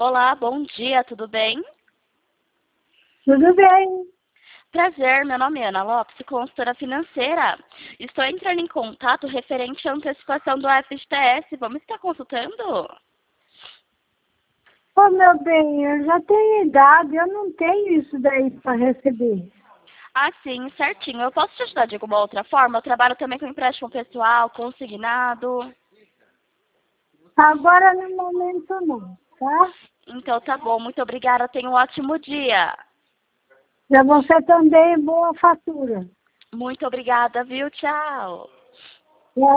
Olá, bom dia, tudo bem? Tudo bem. Prazer, meu nome é Ana Lopes, consultora financeira. Estou entrando em contato referente à antecipação do FGTS. Vamos estar consultando? Ô, meu bem, eu já tenho idade, eu não tenho isso daí para receber. Ah, sim, certinho. Eu posso te ajudar de alguma outra forma? Eu trabalho também com empréstimo pessoal, consignado. Agora, no momento, não, tá? Então tá bom, muito obrigada. Tenha um ótimo dia. Para você também, boa fatura. Muito obrigada, viu? Tchau.